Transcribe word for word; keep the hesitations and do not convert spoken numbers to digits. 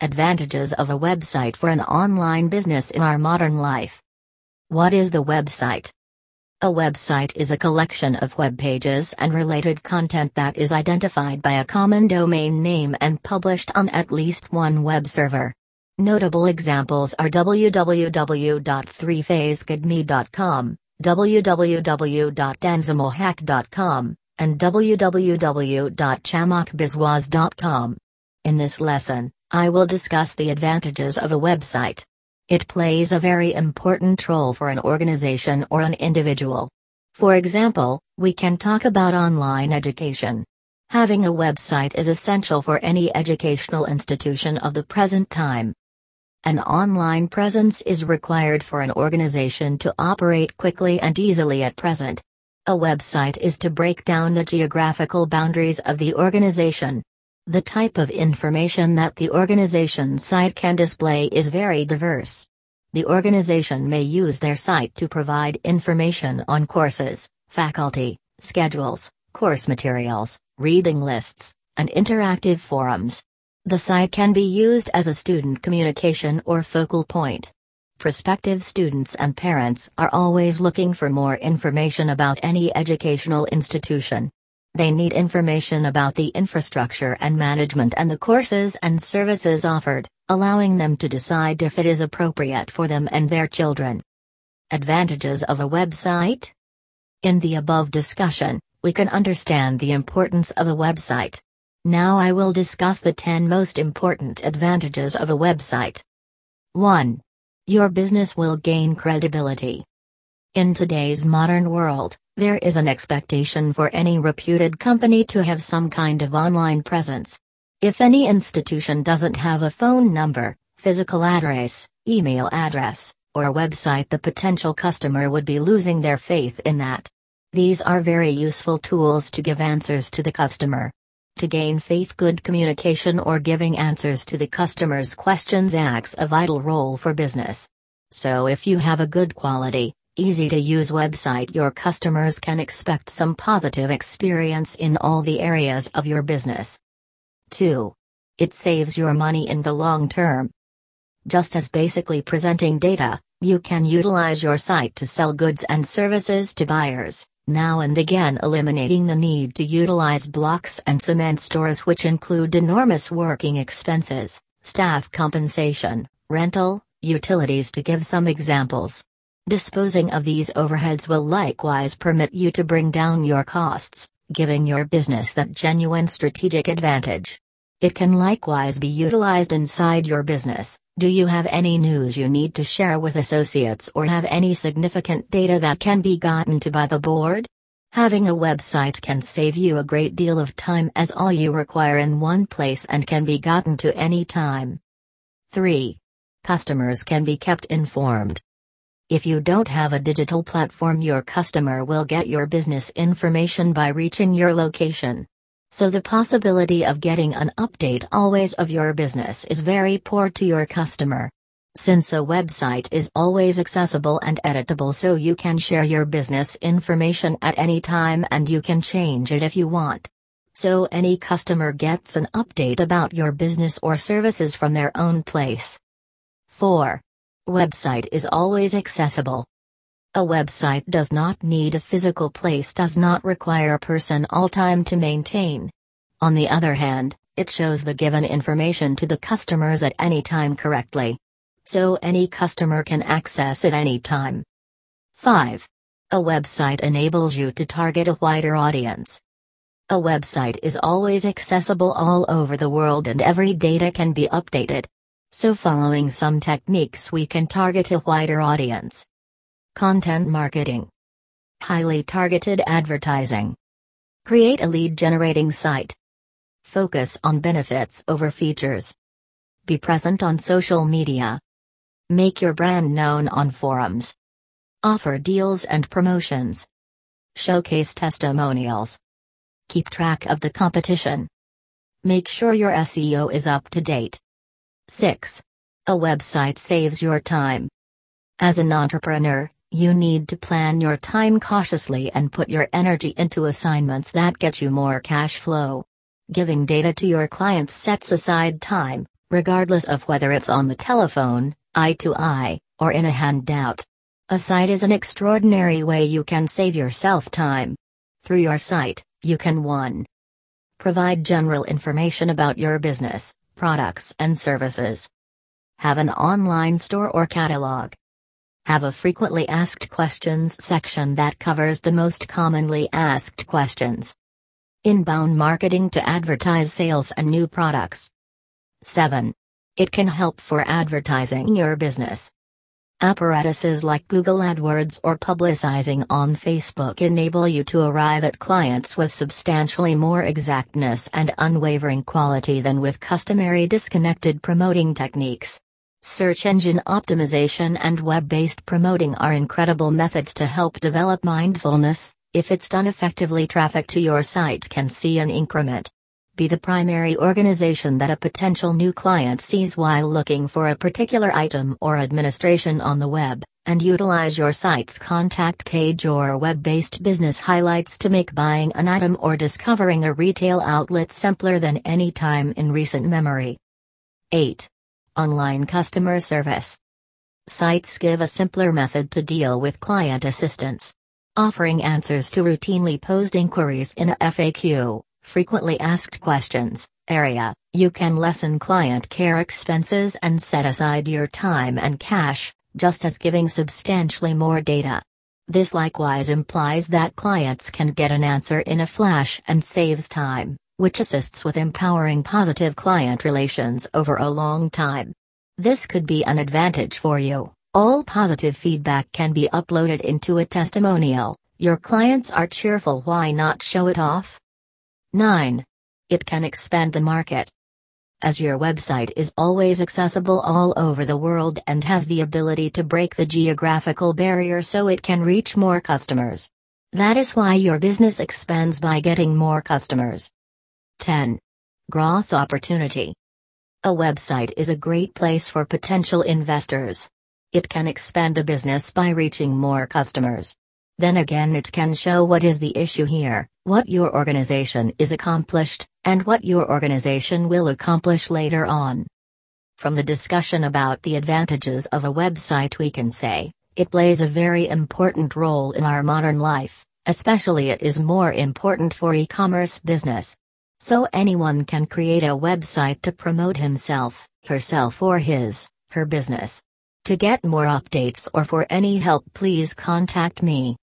Advantages of a website for an online business in our modern life. What is the website? A website is a collection of web pages and related content that is identified by a common domain name and published on at least one web server. Notable examples are w w w dot three phase academy dot com, w w w dot danzamohack dot com, and w w w dot chamakbizwaz dot com. In this lesson, I will discuss the advantages of a website. It plays a very important role for an organization or an individual. For example, we can talk about online education. Having a website is essential for any educational institution of the present time. An online presence is required for an organization to operate quickly and easily at present. A website is to break down the geographical boundaries of the organization. The type of information that the organization site can display is very diverse. The organization may use their site to provide information on courses, faculty, schedules, course materials, reading lists, and interactive forums. The site can be used as a student communication or focal point. Prospective students and parents are always looking for more information about any educational institution. They need information about the infrastructure and management and the courses and services offered, allowing them to decide if it is appropriate for them and their children. Advantages of a website? In the above discussion, we can understand the importance of a website. Now I will discuss the ten most important advantages of a website. one. Your business will gain credibility. In today's modern world, there is an expectation for any reputed company to have some kind of online presence. If any institution doesn't have a phone number, physical address, email address, or a website, the potential customer would be losing their faith in that. These are very useful tools to give answers to the customer. To gain faith, good communication or giving answers to the customer's questions acts a vital role for business. So if you have a good quality, easy-to-use website, your customers can expect some positive experience in all the areas of your business. two. It saves your money in the long term. Just as basically presenting data, you can utilize your site to sell goods and services to buyers, now and again eliminating the need to utilize blocks and cement stores, which include enormous working expenses, staff compensation, rental, utilities, to give some examples. Disposing of these overheads will likewise permit you to bring down your costs, giving your business that genuine strategic advantage. It can likewise be utilized inside your business. Do you have any news you need to share with associates or have any significant data that can be gotten to by the board? Having a website can save you a great deal of time, as all you require in one place and can be gotten to any time. three. Customers can be kept informed. If you don't have a digital platform, your customer will get your business information by reaching your location. So the possibility of getting an update always of your business is very poor to your customer. Since a website is always accessible and editable, so you can share your business information at any time and you can change it if you want. So any customer gets an update about your business or services from their own place. four. Website is always accessible. A website does not need a physical place, does not require a person all time to maintain. On the other hand, it shows the given information to the customers at any time correctly. So any customer can access it any time. five. A website enables you to target a wider audience. A website is always accessible all over the world and every data can be updated. So following some techniques we can target a wider audience. Content marketing. Highly targeted advertising. Create a lead-generating site. Focus on benefits over features. Be present on social media. Make your brand known on forums. Offer deals and promotions. Showcase testimonials. Keep track of the competition. Make sure your S E O is up to date. six. A website saves your time. As an entrepreneur, you need to plan your time cautiously and put your energy into assignments that get you more cash flow. Giving data to your clients sets aside time, Regardless of whether it's on the telephone, eye to eye, or in a handout. A site is an extraordinary way you can save yourself time. Through your site, you can one. Provide general information about your business, products and services. Have an online store or catalog. Have a frequently asked questions section that covers the most commonly asked questions. Inbound marketing to advertise sales and new products. seven. It can help for advertising your business. Apparatuses like Google AdWords or publicizing on Facebook enable you to arrive at clients with substantially more exactness and unwavering quality than with customary disconnected promoting techniques. Search engine optimization and web-based promoting are incredible methods to help develop mindfulness. If it's done effectively, traffic to your site can see an increment. Be the primary organization that a potential new client sees while looking for a particular item or administration on the web, and utilize your site's contact page or web-based business highlights to make buying an item or discovering a retail outlet simpler than any time in recent memory. eight. Online customer service. Sites give a simpler method to deal with client assistance. Offering answers to routinely posed inquiries in a F A Q, frequently asked questions, area, you can lessen client care expenses and set aside your time and cash, just as giving substantially more data. This likewise implies that clients can get an answer in a flash and saves time, which assists with empowering positive client relations over a long time. This could be an advantage for you. All positive feedback can be uploaded into a testimonial. Your clients are cheerful, why not show it off? nine. It can expand the market. As your website is always accessible all over the world and has the ability to break the geographical barrier so it can reach more customers. That is why your business expands by getting more customers. ten. Growth opportunity. A website is a great place for potential investors. It can expand the business by reaching more customers. Then again, it can show what is the issue here, what your organization is accomplished, and what your organization will accomplish later on. From the discussion about the advantages of a website, we can say, it plays a very important role in our modern life, especially it is more important for e-commerce business. So anyone can create a website to promote himself, herself or his, her business. To get more updates or for any help, please contact me.